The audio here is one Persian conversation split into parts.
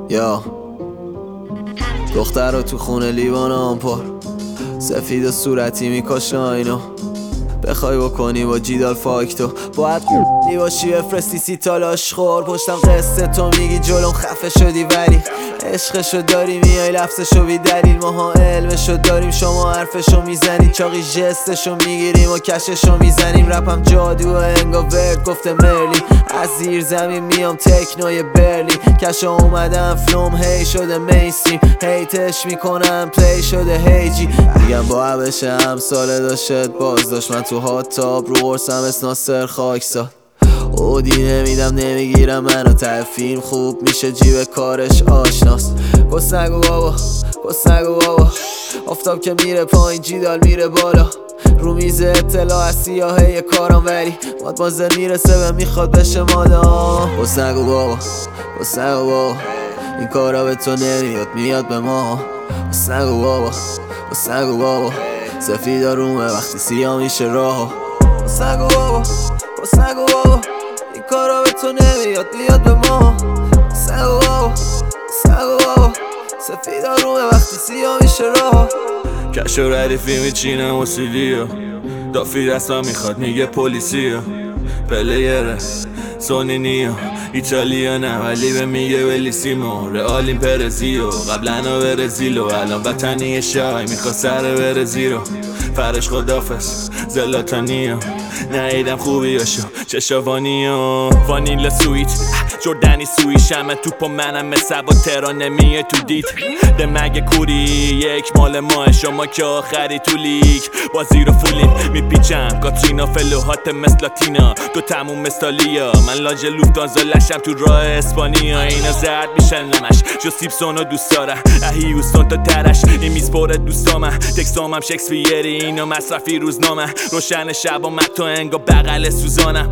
یا دختر رو تو خونه لیوان آمپر سفید و صورتی میکشه اینو بخوای بکنی با جیدال فاکتو باید باشی بفرستی 30 تا لاشخور پشتم قصه تو میگی جلوم خفه شدی ولی عشقشو داری میای لفظشو بی دلیل ماها علمشو داریم شما حرفشو میزنید چاقی جستشو میگیریم و کششو میزنیم رپم جادو انگا ورد گفته مرلی از زیر زمین میام تکنوی برلی کشا اومدم فلوم هی شده میسیم هیتش میکنم پلی شده هیجی میگم با عبشه همساله داشت باز داشت من تو هات تاب رو قرصم اسناسر خاکساد اودی نمیدم نمیگیرم منو ته فیلم خوب میشه جیب کارش آشناست کس نگو بابا آفتاب که میره پایین جیدال میره بالا رو میز اطلاع از سیاهه کارم ولی مادمازل میرسه و میخواد بشه مادام کس نگو بابا این کارا به تو نمیاد میاد به ما کس نگو بابا سفیدا رومه وقتی سیاه میشه راه کس نگو بابا این کارا به تو نمیاد میاد به ما کس نگو بابا سفیدا رومه وقتی سیاه میشه راه کش و ردیفی میچینه موسیقیو دافی دستم میخواد میگه پلیسیو پلیره سونینیو ایتالیانه ولی به میگه ولیسیمو رئالیم پرزیو قبلا برزیلو الان وطنی شای میخواد سر بره زیرو فرش خدافز زلاتانیو نهیدم خوبیاشو چشاوانیو وانیلا سویت جردنی سوی شمه توپا منم مثل با ترانه میه تو دید دمگه کوری یک مال ماه شما که آخری تو لیگ بازی رو فولین میپیچم کاترینا فلوهات مثل لاتینا دو تموم مثالیا من لاج لوفتانزا لشم تو راه اسپانیا اینا زرد میشن نمش جو سیبسونو دوست دارم اهیوستون تا ترش این میز پر دوستامم تکسامم شکسپیری اینا مصرفی روزنامه روشن شب و متو انگا بغل سوزانم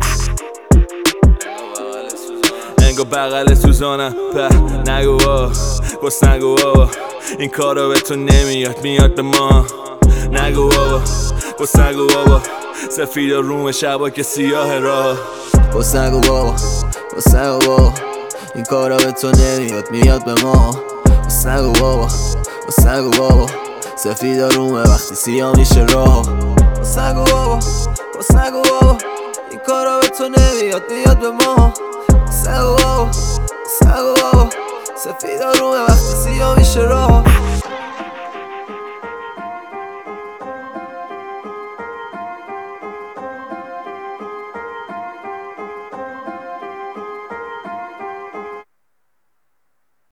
انگا بغل سوزانم نگو بس نگو این کارا به تو نمیاد میاد به ما نگو بس نگو سفید روم شبا که سیاه راه بس نگو بابا این کارا به تو نمیاد میاد به ما بس نگو بابا سفید رومه وقتی سیاه میشه راه بس نگو بابا این کارا به تو نمیاد میاد به ما بس نگو بابا سفید رومه وقتی سیاه میشه راه